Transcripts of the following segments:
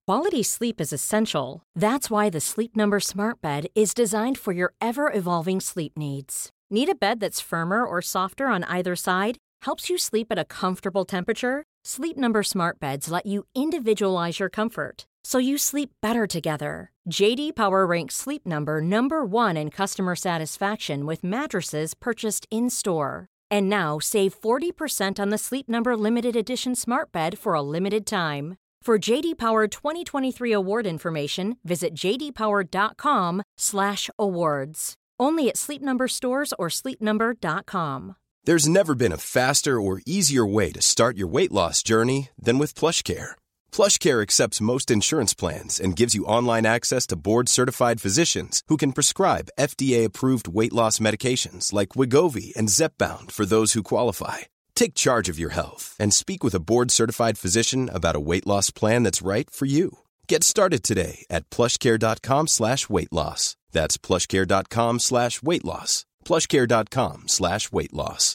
Quality sleep is essential. That's why the Sleep Number Smart Bed is designed for your ever-evolving sleep needs. Need a bed that's firmer or softer on either side? Helps you sleep at a comfortable temperature? Sleep Number Smart Beds let you individualize your comfort, so you sleep better together. J.D. Power ranks Sleep Number number one in customer satisfaction with mattresses purchased in-store. And now, save 40% on the Sleep Number Limited Edition Smart Bed for a limited time. For J.D. Power 2023 award information, visit jdpower.com/awards. Only at Sleep Number stores or sleepnumber.com. There's never been a faster or easier way to start your weight loss journey than with PlushCare. PlushCare accepts most insurance plans and gives you online access to board-certified physicians who can prescribe FDA-approved weight loss medications like Wegovy and Zepbound for those who qualify. Take charge of your health and speak with a board-certified physician about a weight loss plan that's right for you. Get started today at plushcare.com/weight loss. That's plushcare.com/weight loss. plushcare.com/weight loss.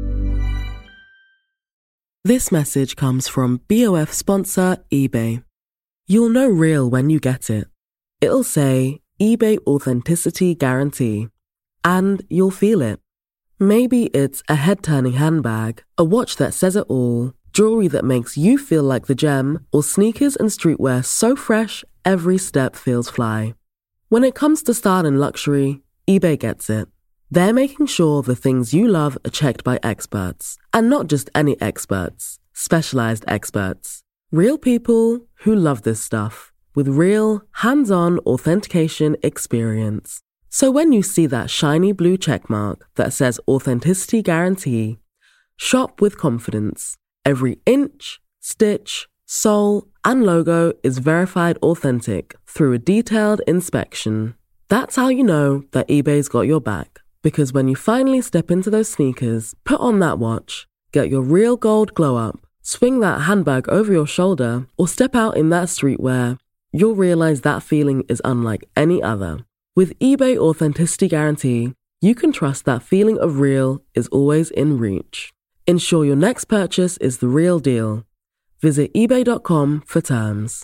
This message comes from BOF sponsor eBay. You'll know real when you get it. It'll say eBay Authenticity Guarantee. And you'll feel it. Maybe it's a head-turning handbag, a watch that says it all, jewelry that makes you feel like the gem, or sneakers and streetwear so fresh every step feels fly. When it comes to style and luxury, eBay gets it. They're making sure the things you love are checked by experts. And not just any experts, specialized experts. Real people who love this stuff, with real, hands-on authentication experience. So when you see that shiny blue checkmark that says Authenticity Guarantee, shop with confidence. Every inch, stitch, sole, and logo is verified authentic through a detailed inspection. That's how you know that eBay's got your back. Because when you finally step into those sneakers, put on that watch, get your real gold glow up, swing that handbag over your shoulder, or step out in that streetwear, you'll realize that feeling is unlike any other. With eBay Authenticity Guarantee, you can trust that feeling of real is always in reach. Ensure your next purchase is the real deal. Visit ebay.com for terms.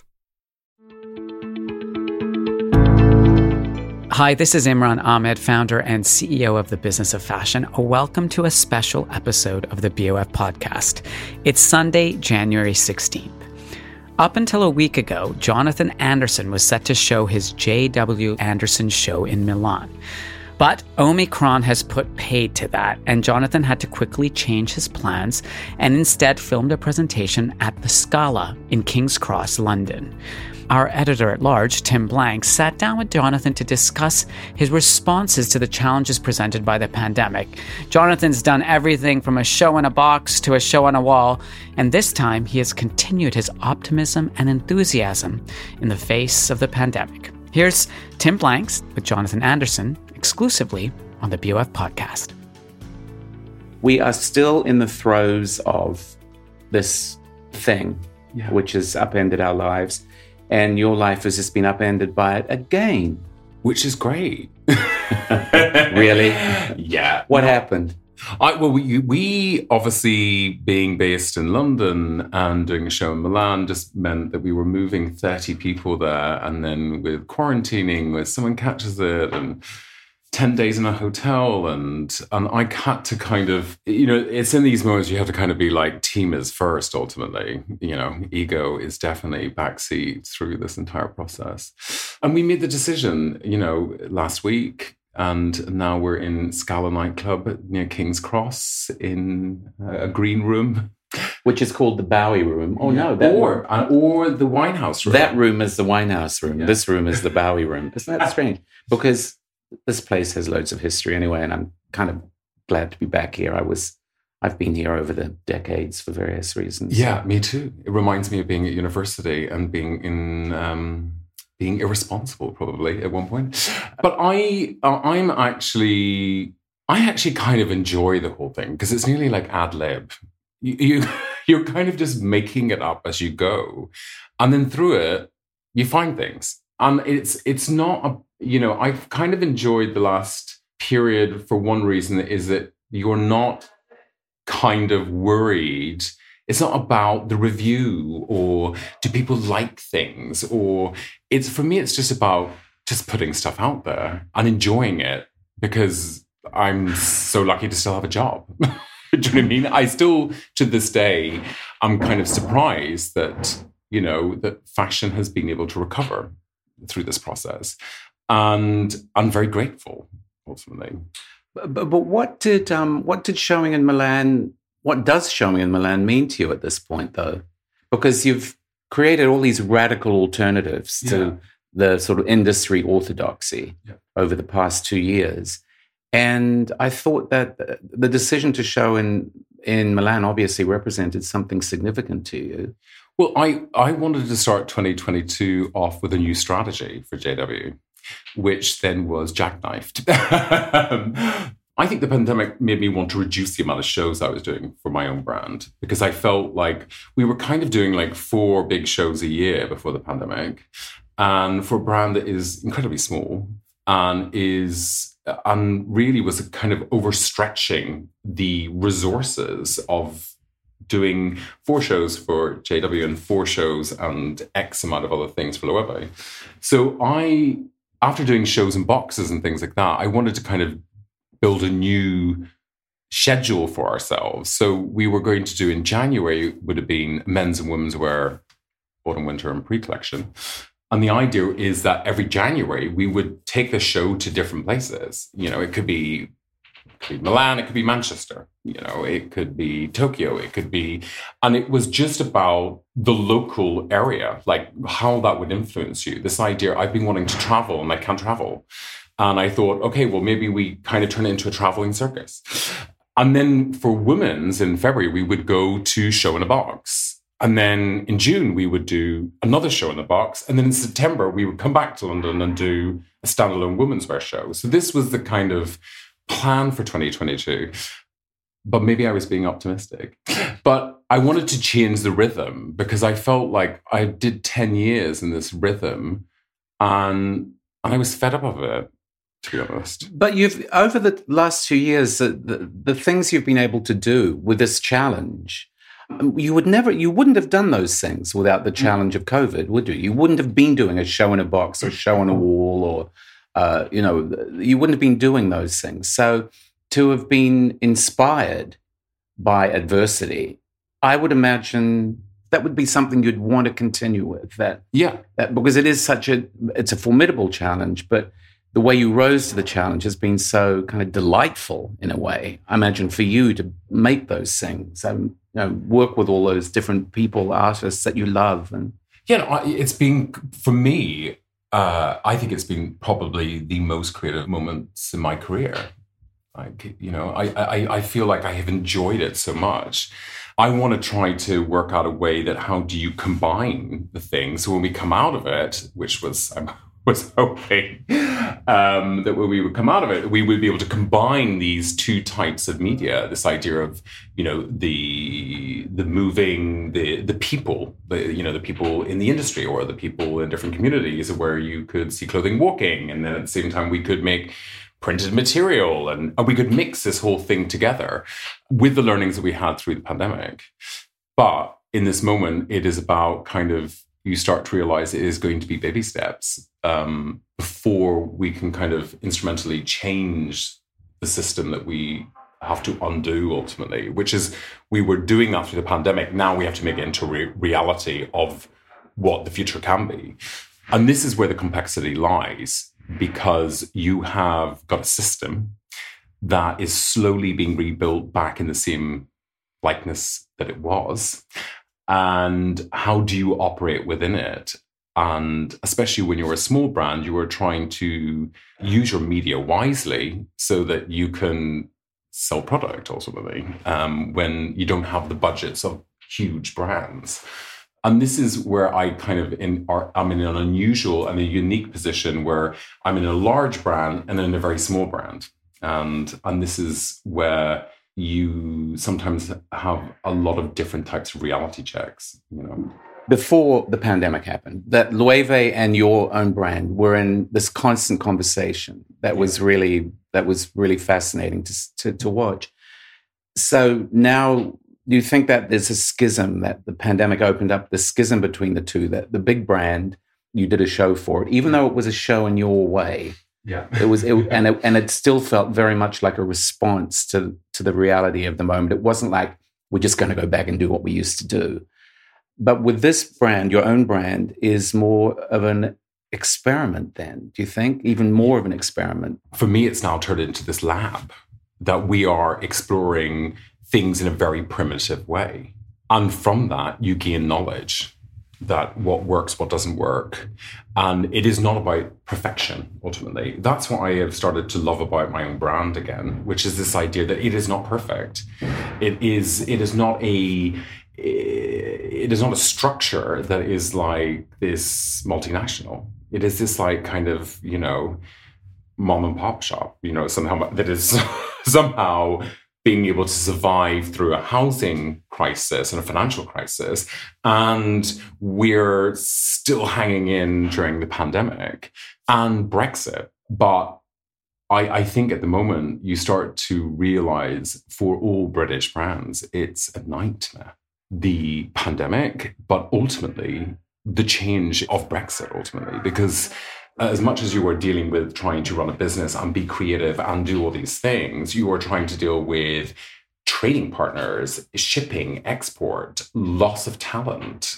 Hi, this is Imran Ahmed, founder and CEO of the Business of Fashion. Welcome to a special episode of the BOF podcast. It's Sunday, January 16th. Up until a week ago, Jonathan Anderson was set to show his J.W. Anderson show in Milan. But Omicron has put paid to that, and Jonathan had to quickly change his plans and instead filmed a presentation at the Scala in King's Cross, London. Our editor-at-large, Tim Blank, sat down with Jonathan to discuss his responses to the challenges presented by the pandemic. Jonathan's done everything from a show in a box to a show on a wall, and this time he has continued his optimism and enthusiasm in the face of the pandemic. Here's Tim Blanks with Jonathan Anderson, exclusively on the BOF podcast. We are still in the throes of this thing, which has upended our lives. And your life has just been upended by it again. Which is great. Really? Yeah. What happened? We obviously, being based in London and doing a show in Milan, just meant that we were moving 30 people there. And then with quarantining, where someone catches it, and 10 days in a hotel, and I had to kind of, it's in these moments you have to kind of be like, team is first, ultimately. Ego is definitely backseat through this entire process. And we made the decision, last week, and now we're in Scala nightclub near King's Cross in a green room. Which is called the Bowie room. Oh, no. Or the Winehouse room. That room is the Winehouse room. Yeah. This room is the Bowie room. Isn't that strange? Because this place has loads of history anyway, and I'm kind of glad to be back here. I've been here over the decades for various reasons. Yeah, me too. It reminds me of being at university and being being irresponsible probably at one point. But I actually kind of enjoy the whole thing because it's nearly like ad lib. You're kind of just making it up as you go, and then through it you find things. And it's not I've kind of enjoyed the last period for one reason, is that you're not kind of worried It's not about the review or do people like things, or for me, it's just about just putting stuff out there and enjoying it because I'm so lucky to still have a job. Do you know what I mean? I still, to this day, I'm kind of surprised that, that fashion has been able to recover through this process. And I'm very grateful, ultimately. But what did showing in Milan, what does showing in Milan mean to you at this point, though? Because you've created all these radical alternatives to the sort of industry orthodoxy over the past 2 years. And I thought that the decision to show in Milan obviously represented something significant to you. Well, I wanted to start 2022 off with a new strategy for JW, which then was jackknifed. I think the pandemic made me want to reduce the amount of shows I was doing for my own brand, because I felt like we were kind of doing like 4 big shows a year before the pandemic. And for a brand that is incredibly small and really was kind of overstretching the resources of doing 4 shows for JW and 4 shows and X amount of other things for Loewe. So after doing shows and boxes and things like that, I wanted to kind of build a new schedule for ourselves. So we were going to do in January would have been men's and women's wear, autumn, winter and pre-collection. And the idea is that every January we would take the show to different places. It could be Milan, it could be Manchester, it could be Tokyo, and it was just about the local area, like how that would influence you. This idea, I've been wanting to travel and I can't travel. And I thought, okay, well, maybe we kind of turn it into a traveling circus. And then for women's in February, we would go to Show in a Box. And then in June, we would do another Show in a Box. And then in September, we would come back to London and do a standalone women's wear show. So this was the kind of plan for 2022, but maybe I was being optimistic. But I wanted to change the rhythm because I felt like I did 10 years in this rhythm and I was fed up of it, to be honest. But you've, over the last 2 years, the things you've been able to do with this challenge, you wouldn't have done those things without the challenge of COVID, would you? You wouldn't have been doing a show in a box or show on a wall or you wouldn't have been doing those things. So to have been inspired by adversity, I would imagine that would be something you'd want to continue with. Because it is it's a formidable challenge, but the way you rose to the challenge has been so kind of delightful in a way. I imagine for you to make those things and work with all those different people, artists that you love. And it's been, for me, I think it's been probably the most creative moments in my career. I feel like I have enjoyed it so much. I want to try to work out a way that how do you combine the things. So when we come out of it, which was hoping that when we would come out of it, we would be able to combine these 2 types of media. This idea of, the moving, the people, the people in the industry or the people in different communities where you could see clothing walking. And then at the same time, we could make printed material and we could mix this whole thing together with the learnings that we had through the pandemic. But in this moment, it is about kind of, you start to realize it is going to be baby steps before we can kind of instrumentally change the system that we have to undo ultimately, which is we were doing that through the pandemic. Now we have to make it into reality of what the future can be. And this is where the complexity lies, because you have got a system that is slowly being rebuilt back in the same likeness that it was. And how do you operate within it? And especially when you're a small brand, you are trying to use your media wisely so that you can sell product ultimately when you don't have the budgets of huge brands. And this is where I kind of I'm in an unusual and a unique position where I'm in a large brand and in a very small brand. And this is where you sometimes have a lot of different types of reality checks, Before the pandemic happened, that Loewe and your own brand were in this constant conversation that was really fascinating to watch. So now do you think that there's a schism, that the pandemic opened up the schism between the two, that the big brand, you did a show for it, even though it was a show in your way? Yeah. And it still felt very much like a response to the reality of the moment. It wasn't like, we're just going to go back and do what we used to do. But with this brand, your own brand is more of an experiment then, do you think? Even more of an experiment? For me, it's now turned into this lab that we are exploring things in a very primitive way. And from that, you gain knowledge that what works, what doesn't work. And it is not about perfection, ultimately. That's what I have started to love about my own brand again, which is this idea that it is not perfect. It is not a structure that is like this multinational. It is this like kind of, mom and pop shop, somehow that is somehow being able to survive through a housing crisis and a financial crisis. And we're still hanging in during the pandemic and Brexit. But I think at the moment you start to realize for all British brands, it's a nightmare. The pandemic, but ultimately the change of Brexit ultimately, because as much as you are dealing with trying to run a business and be creative and do all these things, you are trying to deal with trading partners, shipping, export, loss of talent,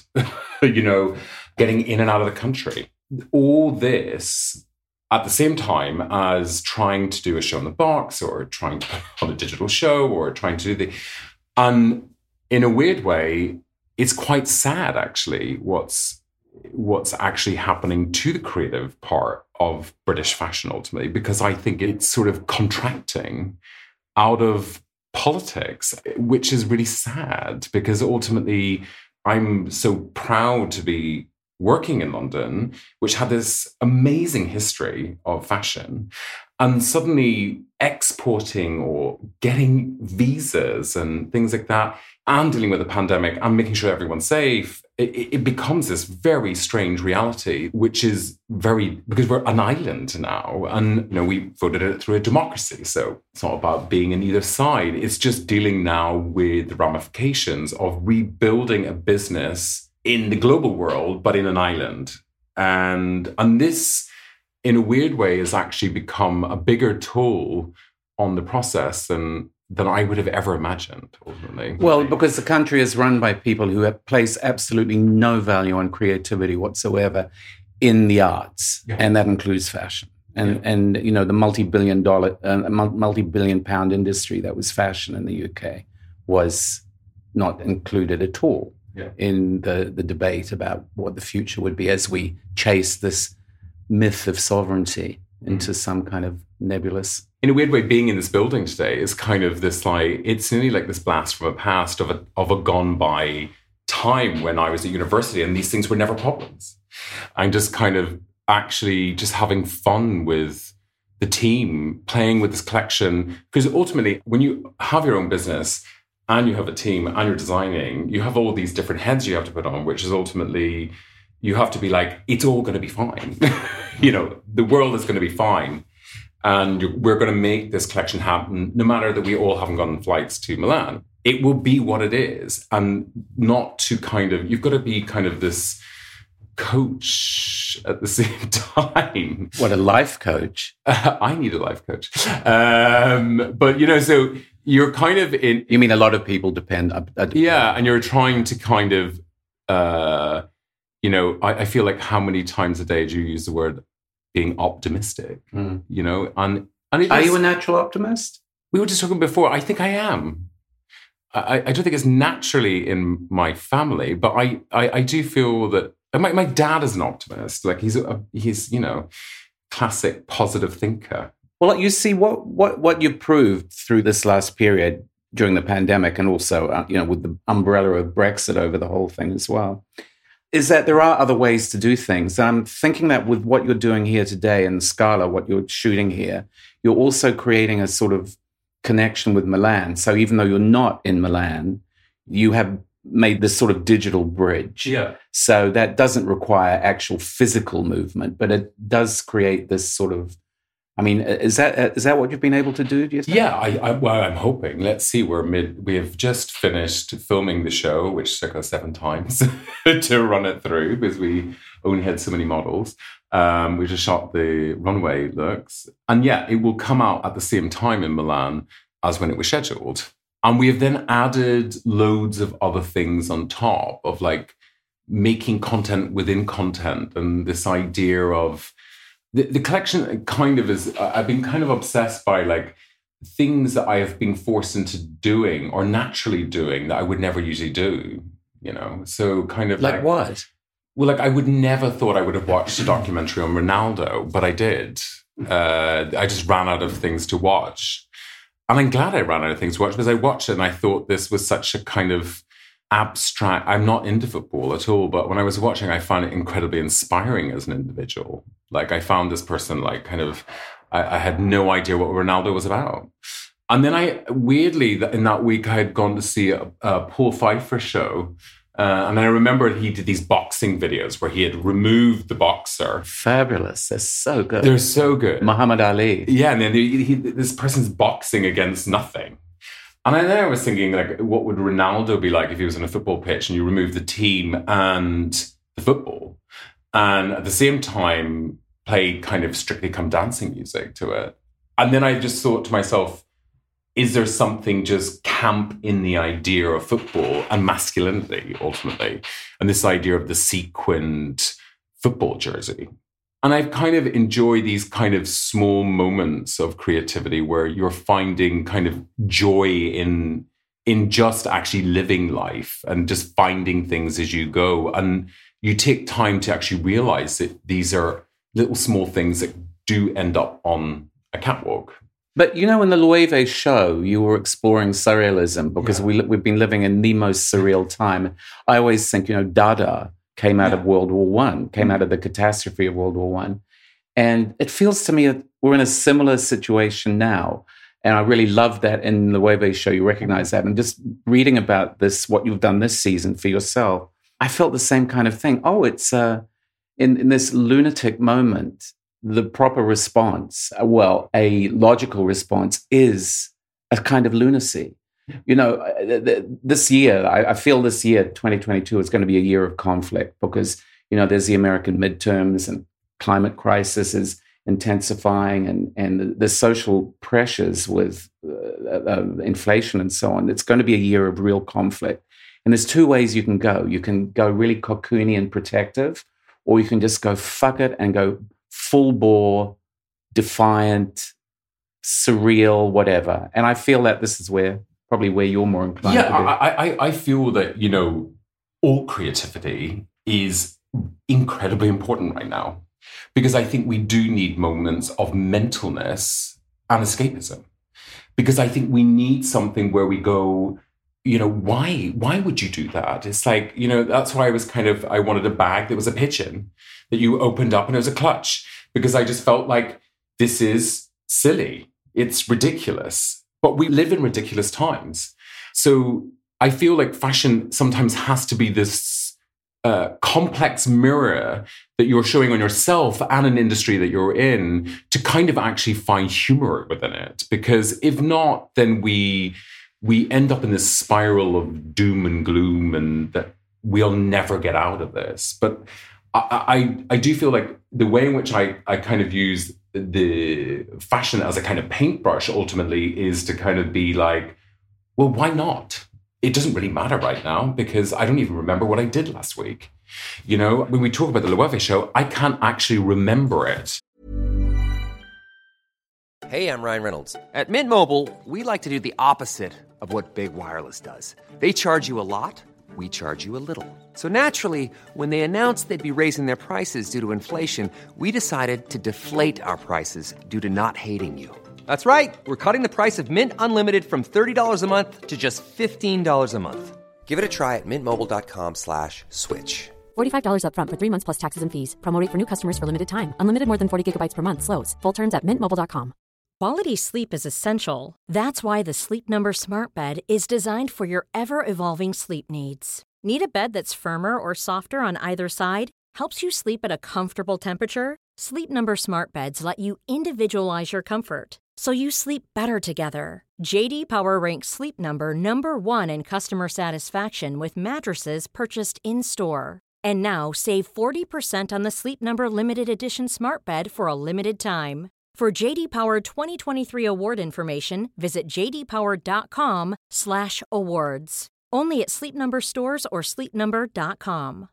getting in and out of the country. All this at the same time as trying to do a show in the box or trying to put on a digital show or trying to do and in a weird way, it's quite sad actually what's actually happening to the creative part of British fashion ultimately, because I think it's sort of contracting out of politics, which is really sad because ultimately I'm so proud to be working in London, which had this amazing history of fashion, and suddenly exporting or getting visas and things like that, and dealing with the pandemic and making sure everyone's safe, it becomes this very strange reality, which is because we're an island now. And, we voted it through a democracy. So it's not about being in either side. It's just dealing now with the ramifications of rebuilding a business in the global world, but in an island. And this, in a weird way, has actually become a bigger toll on the process than I would have ever imagined, ultimately. Well, because the country is run by people who place absolutely no value on creativity whatsoever in the arts, and that includes fashion. And the multi-billion pound industry that was fashion in the UK was not included at all in the debate about what the future would be as we chase this myth of sovereignty into some kind of nebulous. In a weird way, being in this building today is kind of this it's nearly like this blast from a past of a gone by time when I was at university and these things were never problems. I'm just kind of actually just having fun with the team, playing with this collection. Because ultimately, when you have your own business and you have a team and you're designing, you have all these different heads you have to put on, which is ultimately, you have to be like, it's all going to be fine. The world is going to be fine. And we're going to make this collection happen, no matter that we all haven't gotten flights to Milan. It will be what it is. And not to you've got to be kind of this coach at the same time. What, a life coach? I need a life coach. But, so you're kind of in... You mean a lot of people depend... Yeah, and you're trying to kind of... I feel like how many times a day do you use the word being optimistic, and are you a natural optimist? We were just talking before. I think I am. I don't think it's naturally in my family, but I do feel that my dad is an optimist. Like he's classic positive thinker. Well, you see what you proved through this last period during the pandemic, and also with the umbrella of Brexit over the whole thing as well, is that there are other ways to do things. And I'm thinking that with what you're doing here today in Scala, what you're shooting here, you're also creating a sort of connection with Milan. So even though you're not in Milan, you have made this sort of digital bridge. Yeah. So that doesn't require actual physical movement, but it does create this sort of I mean, is that what you've been able to do, do you think? Yeah, well, I'm hoping. Let's see, we have just finished filming the show, which took us 7 times to run it through because we only had so many models. We just shot the runway looks. And yeah, it will come out at the same time in Milan as when it was scheduled. And we have then added loads of other things on top of like making content within content, and this idea of the collection kind of is, I've been kind of obsessed by like things that I have been forced into doing or naturally doing that I would never usually do, you know? So kind of like what? Well, like I would never thought I would have watched a documentary on Ronaldo, but I did. I just ran out of things to watch. And I'm glad I ran out of things to watch because I watched it and I thought this was such a kind of abstract. I'm not into football at all, but when I was watching, I found it incredibly inspiring as an individual. Like I found this person like kind of, I had no idea what Ronaldo was about. And then I weirdly, in that week, I had gone to see a Paul Pfeiffer show. And I remember he did these boxing videos where he had removed the boxer. Fabulous. They're so good. They're so good. Muhammad Ali. Yeah, and then this person's boxing against nothing. And then I was thinking, like, what would Ronaldo be like if he was on a football pitch and you remove the team and the football, and at the same time play kind of Strictly Come Dancing music to it? And then I just thought to myself, is there something just camp in the idea of football and masculinity, ultimately, and this idea of the sequined football jersey? And I've kind of enjoyed these kind of small moments of creativity where you're finding kind of joy in just actually living life and just finding things as you go. And you take time to actually realize that these are little small things that do end up on a catwalk. But, you know, in the Loewe show, you were exploring surrealism because we've been living in the most surreal time. I always think, you know, Dada came out of World War I, came out of the catastrophe of World War I. And it feels to me that we're in a similar situation now. And I really love that in the Loewe show, you recognize that. And just reading about this, what you've done this season for yourself, I felt the same kind of thing. Oh, it's in this lunatic moment, the proper response, well, a logical response is a kind of lunacy. You know, this year, I feel this year, 2022, is going to be a year of conflict because, you know, there's the American midterms and climate crisis is intensifying and the social pressures with inflation and so on. It's going to be a year of real conflict. And there's 2 ways you can go. You can go really cocoony and protective, or you can just go fuck it and go full bore, defiant, surreal, whatever. And I feel that this is probably where you're more inclined to be. I feel that, you know, all creativity is incredibly important right now because I think we do need moments of mentalness and escapism because I think we need something where we go, you know, why would you do that? It's like, you know, that's why I wanted a bag that was a pigeon that you opened up and it was a clutch because I just felt like this is silly. It's ridiculous. But we live in ridiculous times. So I feel like fashion sometimes has to be this complex mirror that you're showing on yourself and an industry that you're in to kind of actually find humor within it. Because if not, then we end up in this spiral of doom and gloom and that we'll never get out of this. But I do feel like the way in which I kind of use the fashion as a kind of paintbrush ultimately is to kind of be like, well, why not? It doesn't really matter right now because I don't even remember what I did last week. You know, when we talk about the Loewe show, I can't actually remember it. Hey, I'm Ryan Reynolds. At Mint Mobile, we like to do the opposite of what Big Wireless does. They charge you a lot. We charge you a little. So naturally, when they announced they'd be raising their prices due to inflation, we decided to deflate our prices due to not hating you. That's right. We're cutting the price of Mint Unlimited from $30 a month to just $15 a month. Give it a try at mintmobile.com/switch. $45 up front for 3 months plus taxes and fees. Promo rate for new customers for limited time. Unlimited more than 40 gigabytes per month slows. Full terms at mintmobile.com. Quality sleep is essential. That's why the Sleep Number Smart Bed is designed for your ever-evolving sleep needs. Need a bed that's firmer or softer on either side? helps you sleep at a comfortable temperature, Sleep Number smart beds let you individualize your comfort, so you sleep better together. J.D. Power ranks Sleep Number number 1 in customer satisfaction with mattresses purchased in-store. And now, save 40% on the Sleep Number Limited Edition smart bed for a limited time. For J.D. Power 2023 award information, visit jdpower.com/awards. Only at Sleep Number stores or sleepnumber.com.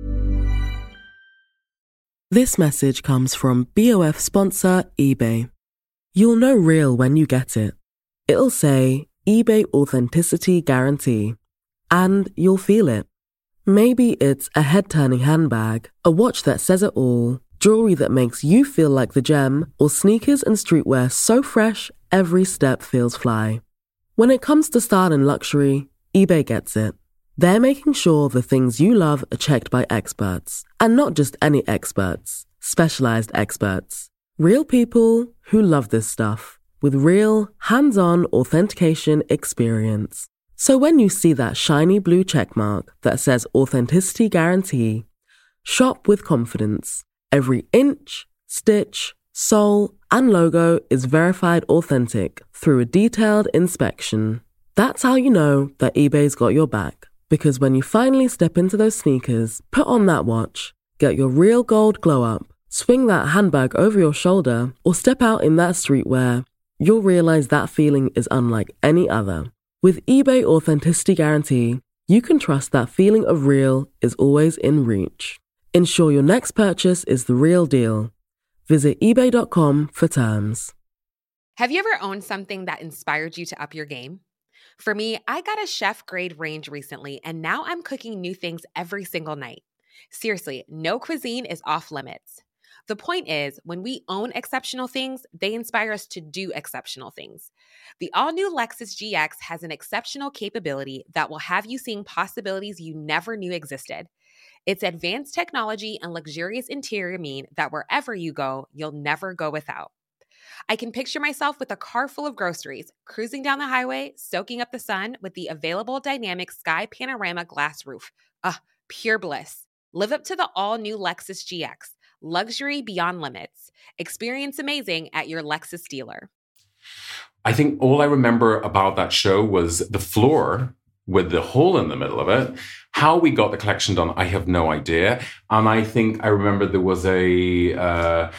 This message comes from BOF sponsor eBay. You'll know real when you get it. It'll say eBay Authenticity Guarantee. And you'll feel it. Maybe it's a head-turning handbag, a watch that says it all, jewelry that makes you feel like the gem, or sneakers and streetwear so fresh every step feels fly. When it comes to style and luxury, eBay gets it. They're making sure the things you love are checked by experts. And not just any experts, specialized experts. Real people who love this stuff, with real, hands-on authentication experience. So when you see that shiny blue checkmark that says Authenticity Guarantee, shop with confidence. Every inch, stitch, sole, and logo is verified authentic through a detailed inspection. That's how you know that eBay's got your back. Because when you finally step into those sneakers, put on that watch, get your real gold glow up, swing that handbag over your shoulder, or step out in that streetwear, you'll realize that feeling is unlike any other. With eBay Authenticity Guarantee, you can trust that feeling of real is always in reach. Ensure your next purchase is the real deal. Visit ebay.com for terms. Have you ever owned something that inspired you to up your game? For me, I got a chef-grade range recently, and now I'm cooking new things every single night. Seriously, no cuisine is off limits. The point is, when we own exceptional things, they inspire us to do exceptional things. The all-new Lexus GX has an exceptional capability that will have you seeing possibilities you never knew existed. Its advanced technology and luxurious interior mean that wherever you go, you'll never go without. I can picture myself with a car full of groceries, cruising down the highway, soaking up the sun with the available dynamic sky panorama glass roof. Pure bliss. Live up to the all-new Lexus GX. Luxury beyond limits. Experience amazing at your Lexus dealer. I think all I remember about that show was the floor with the hole in the middle of it. How we got the collection done, I have no idea. And I think I remember there was I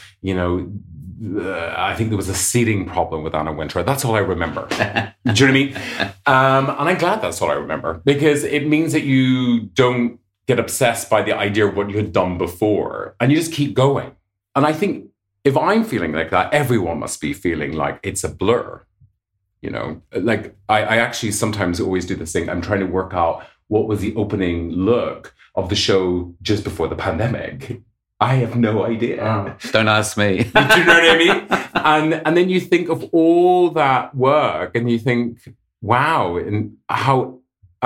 think there was a seating problem with Anna Wintour. That's all I remember. Do you know what I mean? And I'm glad that's all I remember, because it means that you don't get obsessed by the idea of what you had done before, and you just keep going. And I think if I'm feeling like that, everyone must be feeling like it's a blur. You know, like I actually sometimes always do this thing. I'm trying to work out what was the opening look of the show just before the pandemic. I have no idea. Don't ask me. Do you know what I mean? And then you think of all that work, and you think, wow, and how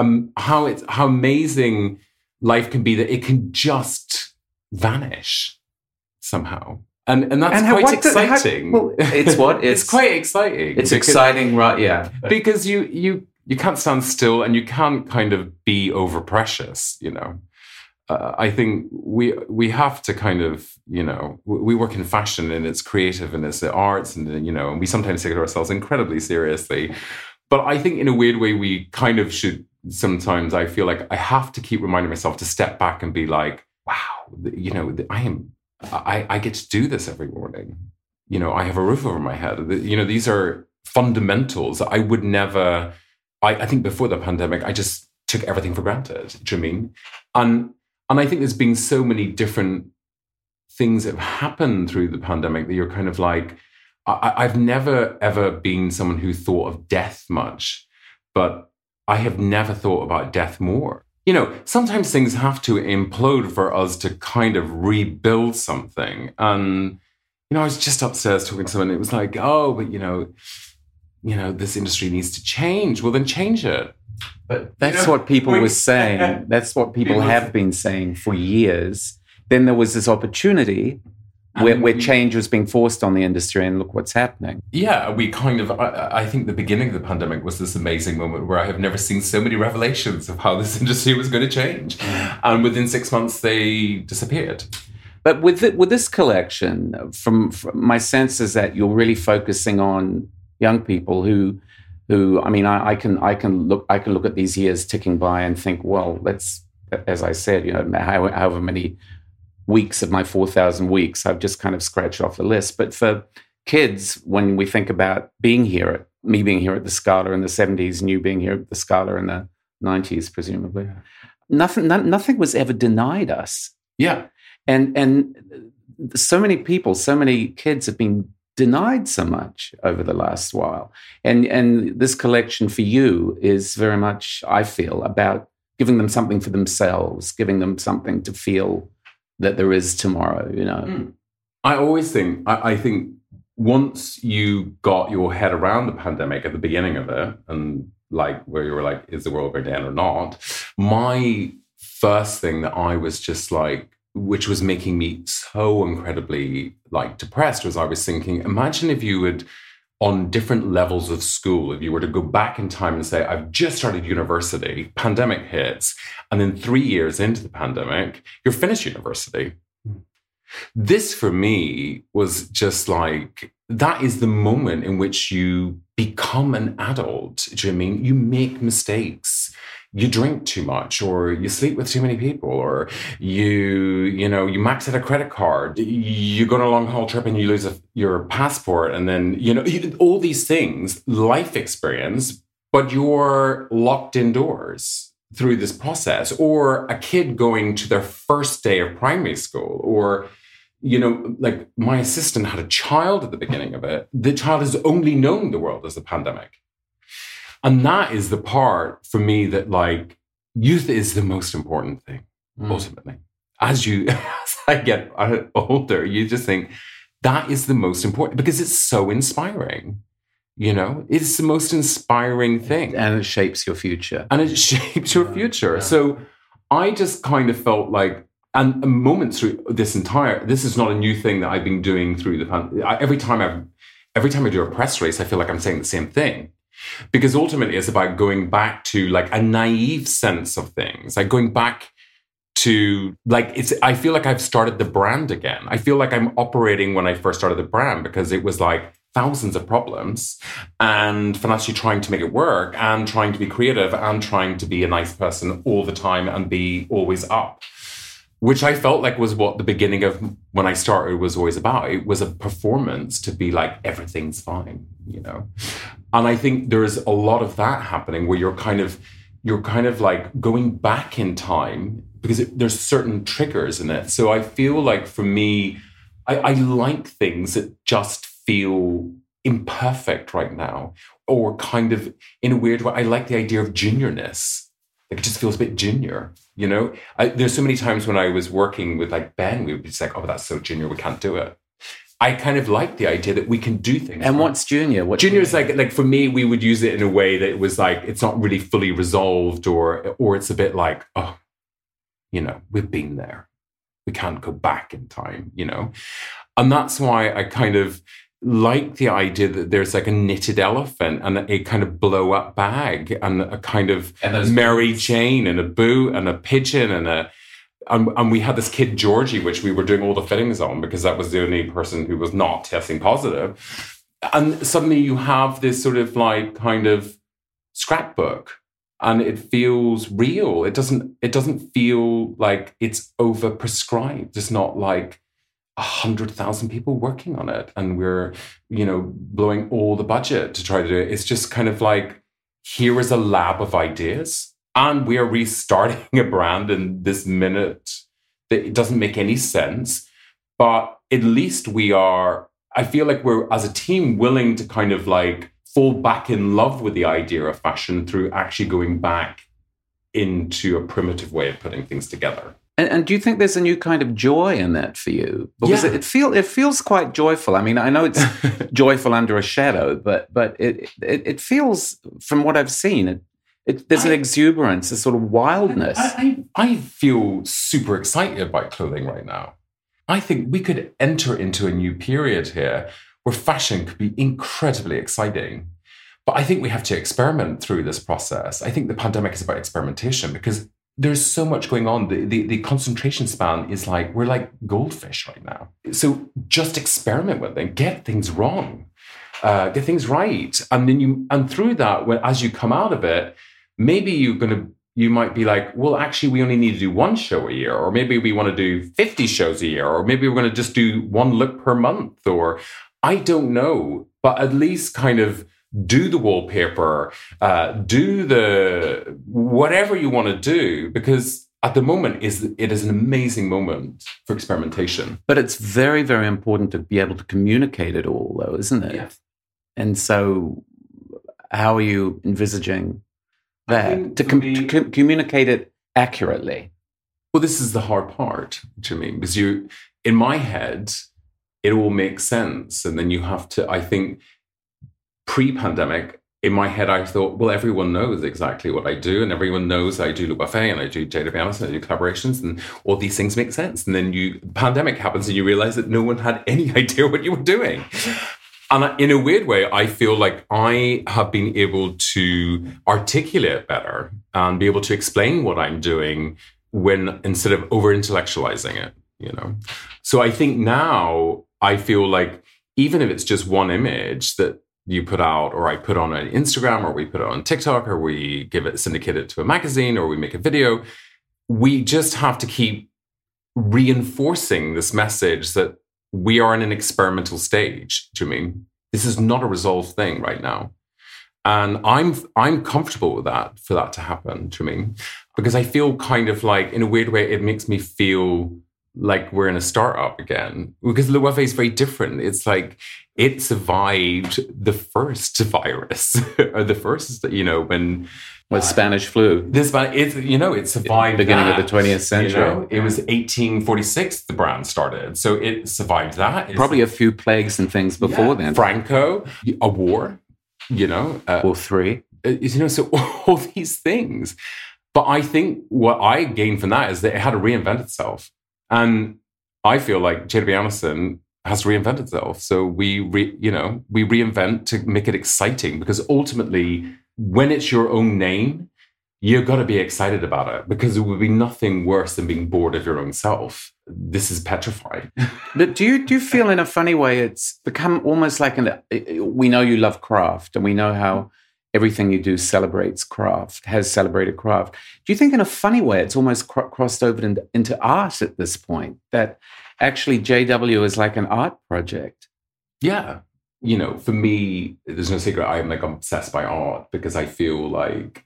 amazing life can be, that it can just vanish somehow. And that's quite exciting. It's what? It's quite exciting. It's exciting, right? Yeah. Because you can't stand still, and you can't kind of be over precious, you know. I think we have to kind of, you know, we work in fashion, and it's creative, and it's the arts, and, you know, and we sometimes take ourselves incredibly seriously. But I think in a weird way, we kind of should sometimes. I feel like I have to keep reminding myself to step back and be like, wow, you know, I get to do this every morning. You know, I have a roof over my head. You know, these are fundamentals. I would never, I think before the pandemic, I just took everything for granted. Do you know what I mean? And I think there's been so many different things that have happened through the pandemic that you're kind of like, I've never, ever been someone who thought of death much, but I have never thought about death more. You know, sometimes things have to implode for us to kind of rebuild something. And, you know, I was just upstairs talking to someone, and it was like, oh, but, you know, this industry needs to change. Well, then change it. But that's what people were saying. That's what people have been saying for years. Then there was this opportunity where change was being forced on the industry, and look what's happening. Yeah, we kind of, I think the beginning of the pandemic was this amazing moment where I have never seen so many revelations of how this industry was going to change. And within 6 months, they disappeared. But with this collection, from my sense is that you're really focusing on young people who I mean, I can look at these years ticking by and think, well, let's, as I said, you know, however many weeks of my 4,000 weeks, I've just kind of scratched off the list. But for kids, when we think about me being here at the Scala in the 70s and you being here at the Scala in the 90s, presumably, nothing was ever denied us. Yeah. And so many people, so many kids have been denied so much over the last while. And this collection for you is very much, I feel, about giving them something for themselves, giving them something to feel that there is tomorrow, you know. I always think, I think once you got your head around the pandemic at the beginning of it, and like where you were like, is the world going down or not? My first thing that I was just like, which was making me so incredibly like depressed, was I was thinking, imagine if you would, on different levels of school, if you were to go back in time and say, I've just started university, pandemic hits, and then 3 years into the pandemic, you're finished university. This for me was just like, that is the moment in which you become an adult. Do you know what I mean? You make mistakes. You drink too much, or you sleep with too many people, or you max out a credit card, you go on a long haul trip and you lose your passport, and then, all these things, life experience, but you're locked indoors through this process. Or a kid going to their first day of primary school, or, like my assistant had a child at the beginning of it. The child has only known the world as a pandemic. And that is the part for me that, like, youth is the most important thing, ultimately. As I get older, you just think that is the most important, because it's so inspiring. It's the most inspiring thing. And it shapes your future. Yeah. So I just kind of felt like, and moments through this is not a new thing that I've been doing through the pandemic. Every time I do a press release, I feel like I'm saying the same thing. Because ultimately it's about going back to like a naive sense of things, like going back to I feel like I've started the brand again. I feel like I'm operating when I first started the brand, because it was like thousands of problems and financially trying to make it work and trying to be creative and trying to be a nice person all the time and be always up, which I felt like was what the beginning of when I started was always about. It was a performance to be like, everything's fine, And I think there's a lot of that happening where you're kind of like going back in time, because there's certain triggers in it. So I feel like for me, I like things that just feel imperfect right now, or kind of in a weird way. I like the idea of juniorness. Like it just feels a bit junior, There's so many times when I was working with like Ben, we would be just like, oh, that's so junior, we can't do it. I kind of like the idea that we can do things. And what's junior? Junior is like for me, we would use it in a way that it was like, it's not really fully resolved, or it's a bit like, oh, we've been there. We can't go back in time, And that's why I kind of like the idea that there's like a knitted elephant and a kind of blow up bag and a kind of Mary Jane and a boo and a pigeon and we had this kid, Georgie, which we were doing all the fittings on because that was the only person who was not testing positive. And suddenly you have this sort of like kind of scrapbook, and it feels real. It doesn't feel like it's overprescribed. It's not like 100,000 people working on it and we're, blowing all the budget to try to do it. It's just kind of like, here is a lab of ideas. And we are restarting a brand in this minute that it doesn't make any sense. But at least I feel like we're, as a team, willing to kind of like fall back in love with the idea of fashion through actually going back into a primitive way of putting things together. And do you think there's a new kind of joy in that for you? Because it feels quite joyful. I mean, I know it's joyful under a shadow, but it feels, from what I've seen, there's an exuberance, a sort of wildness. I feel super excited about clothing right now. I think we could enter into a new period here where fashion could be incredibly exciting. But I think we have to experiment through this process. I think the pandemic is about experimentation because there's so much going on. The concentration span is like, we're like goldfish right now. So just experiment with them, get things wrong, get things right. And then through that, as you come out of it, maybe you might be like, well, actually, we only need to do one show a year, or maybe we want to do 50 shows a year, or maybe we're going to just do one look per month, or I don't know, but at least kind of do the wallpaper, do the whatever you want to do, because at the moment it is an amazing moment for experimentation. But it's very, very important to be able to communicate it all, though, isn't it? Yeah. And so how are you envisaging that, to communicate it accurately? Well, this is the hard part, Jimmy, because in my head, it all makes sense. And then you have to, I think, pre-pandemic, in my head, I thought, well, everyone knows exactly what I do, and everyone knows I do Le Buffet, and I do JW Anderson, and I do collaborations, and all these things make sense. And then pandemic happens, and you realize that no one had any idea what you were doing. And in a weird way, I feel like I have been able to articulate better and be able to explain what I'm doing instead of over-intellectualizing it, So I think now I feel like even if it's just one image that you put out, or I put on an Instagram, or we put it on TikTok, or we syndicate it to a magazine, or we make a video, we just have to keep reinforcing this message that we are in an experimental stage. Do you mean? This is not a resolved thing right now. And I'm comfortable with that, for that to happen. Do you mean? Because I feel kind of like, in a weird way, it makes me feel like we're in a startup again. Because Le Buffet is very different. It's like it survived the first virus, or the first, when... With Spanish flu. It survived beginning of the 20th century. It was 1846 the brand started. So it survived that. Probably a few plagues and things before then. Franco, a war, or three. So all these things. But I think what I gained from that is that it had to reinvent itself. And I feel like JW Anderson has to reinvent itself. So we reinvent to make it exciting, because ultimately, when it's your own name, you've got to be excited about it, because there would be nothing worse than being bored of your own self. This is petrifying. But do you feel in a funny way it's become almost like we know you love craft, and we know how everything you do has celebrated craft. Do you think in a funny way it's almost crossed over into art at this point, that actually JW is like an art project? Yeah. For me, there's no secret. I'm obsessed by art, because I feel like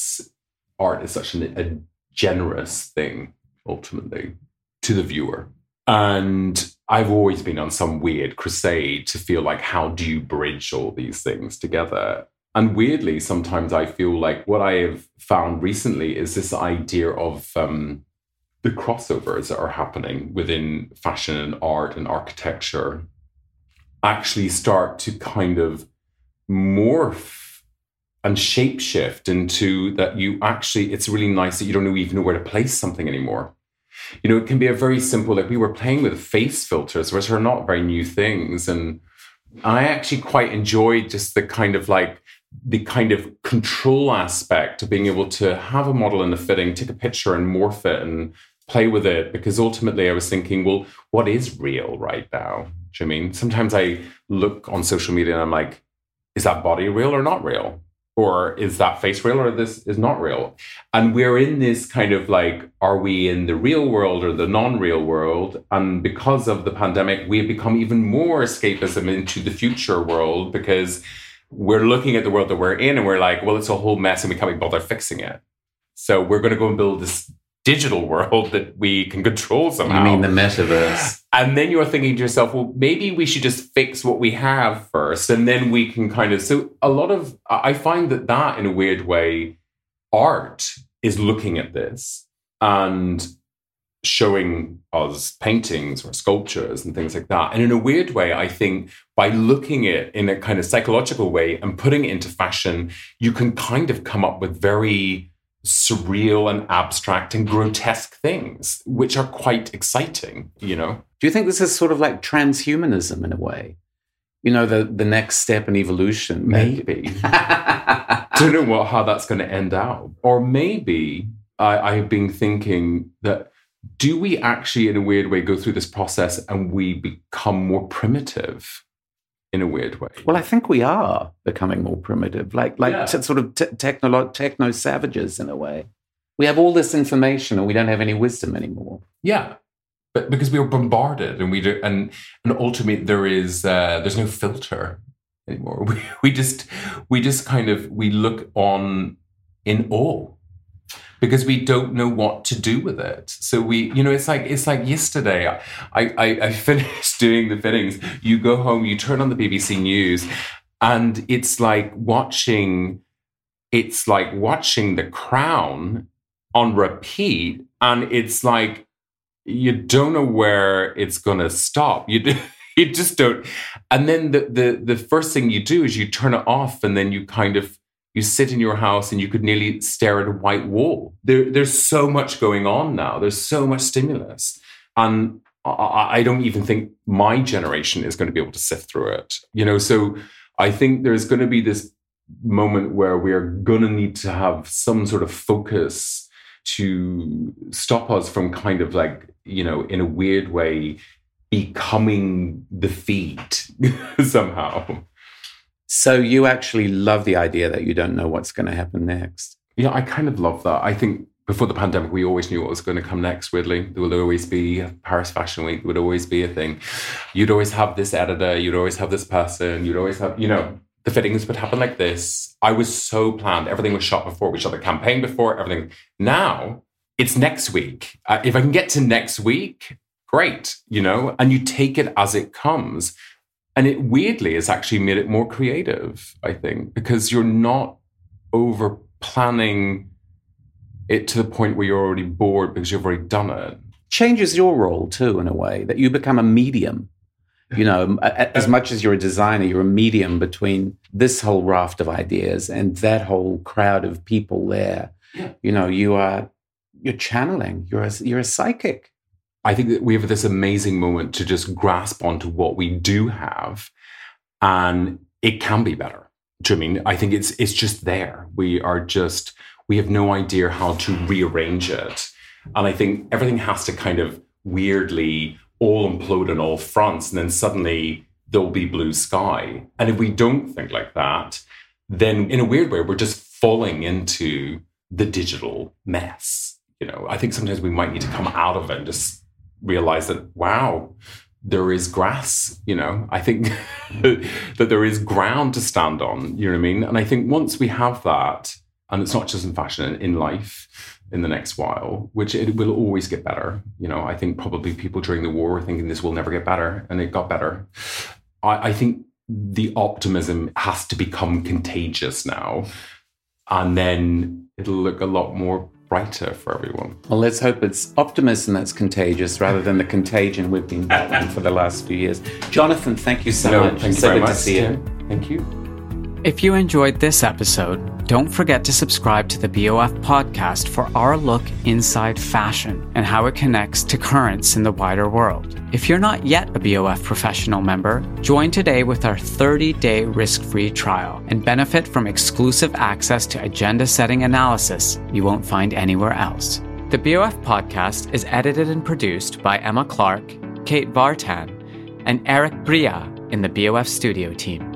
art is such a generous thing, ultimately, to the viewer. And I've always been on some weird crusade to feel like, how do you bridge all these things together? And weirdly, sometimes I feel like what I have found recently is this idea of the crossovers that are happening within fashion and art and architecture actually start to kind of morph and shapeshift into that it's really nice that you don't even know where to place something anymore. It can be a very simple, like we were playing with face filters, which are not very new things. And I actually quite enjoyed just the kind of control aspect of being able to have a model in a fitting, take a picture and morph it and play with it. Because ultimately I was thinking, well, what is real right now? Do you mean? Sometimes I look on social media and I'm like, is that body real or not real? Or is that face real or this is not real? And we're in this kind of like, are we in the real world or the non-real world? And because of the pandemic, we have become even more escapism into the future world, because we're looking at the world that we're in and we're like, well, it's a whole mess and we can't be bothered fixing it. So we're going to go and build this digital world that we can control somehow. You mean the metaverse? And then you're thinking to yourself, well, maybe we should just fix what we have first, and then we can so I find that in a weird way, art is looking at this and showing us paintings or sculptures and things like that. And in a weird way, I think by looking at it in a kind of psychological way and putting it into fashion, you can kind of come up with very surreal and abstract and grotesque things, which are quite exciting, Do you think this is sort of like transhumanism in a way? You know, the next step in evolution? Maybe. Don't know how that's going to end out. Or maybe I've been thinking that, do we actually, in a weird way, go through this process and we become more primitive in a weird way? Well, I think we are becoming more primitive, sort of techno-savages in a way. We have all this information and we don't have any wisdom anymore. Yeah. But because we were bombarded and and ultimately there's no filter anymore. We just look on in awe because we don't know what to do with it. So it's like yesterday I finished doing the fittings. You go home, you turn on the BBC News, and it's like watching The Crown on repeat, and it's like, you don't know where it's going to stop. You just don't. And then the first thing you do is you turn it off, and then you sit in your house and you could nearly stare at a white wall. There's so much going on now. There's so much stimulus. And I don't even think my generation is going to be able to sift through it. So I think there's going to be this moment where we are going to need to have some sort of focus to stop us from kind of like, in a weird way, becoming the feed somehow. So you actually love the idea that you don't know what's going to happen next? Yeah, I kind of love that. I think before the pandemic, we always knew what was going to come next, weirdly. There would always be a Paris Fashion Week. There would always be a thing. You'd always have this editor. You'd always have this person. You'd always have, the fittings would happen like this. I was so planned. Everything was shot before. We shot the campaign before, everything. Now, it's next week. If I can get to next week, great, and you take it as it comes. And it weirdly has actually made it more creative, I think, because you're not over planning it to the point where you're already bored because you've already done it. Changes your role too, in a way, that you become a medium. As much as you're a designer, you're a medium between this whole raft of ideas and that whole crowd of people there. Yeah. You're channeling. You're a psychic. I think that we have this amazing moment to just grasp onto what we do have, and it can be better. Do you know what I mean? I think it's just there. We have no idea how to rearrange it. And I think everything has to kind of weirdly all implode on all fronts, and then suddenly there'll be blue sky. And if we don't think like that, then in a weird way, we're just falling into the digital mess. I think sometimes we might need to come out of it and just realize that, wow, there is grass, I think that there is ground to stand on, you know what I mean? And I think once we have that, and it's not just in fashion, in life, in the next while, which it will always get better. I think probably people during the war were thinking this will never get better, and it got better. I think the optimism has to become contagious now, and then it'll look a lot more brighter for everyone. Well, let's hope it's optimism that's contagious rather than the contagion we've been battling for the last few years. Jonathan, thank you so much. Thank you so very good much. to see you. Thank you. If you enjoyed this episode, don't forget to subscribe to the BOF podcast for our look inside fashion and how it connects to currents in the wider world. If you're not yet a BOF professional member, join today with our 30-day risk-free trial and benefit from exclusive access to agenda-setting analysis you won't find anywhere else. The BOF podcast is edited and produced by Emma Clark, Kate Vartan, and Eric Bria in the BOF studio team.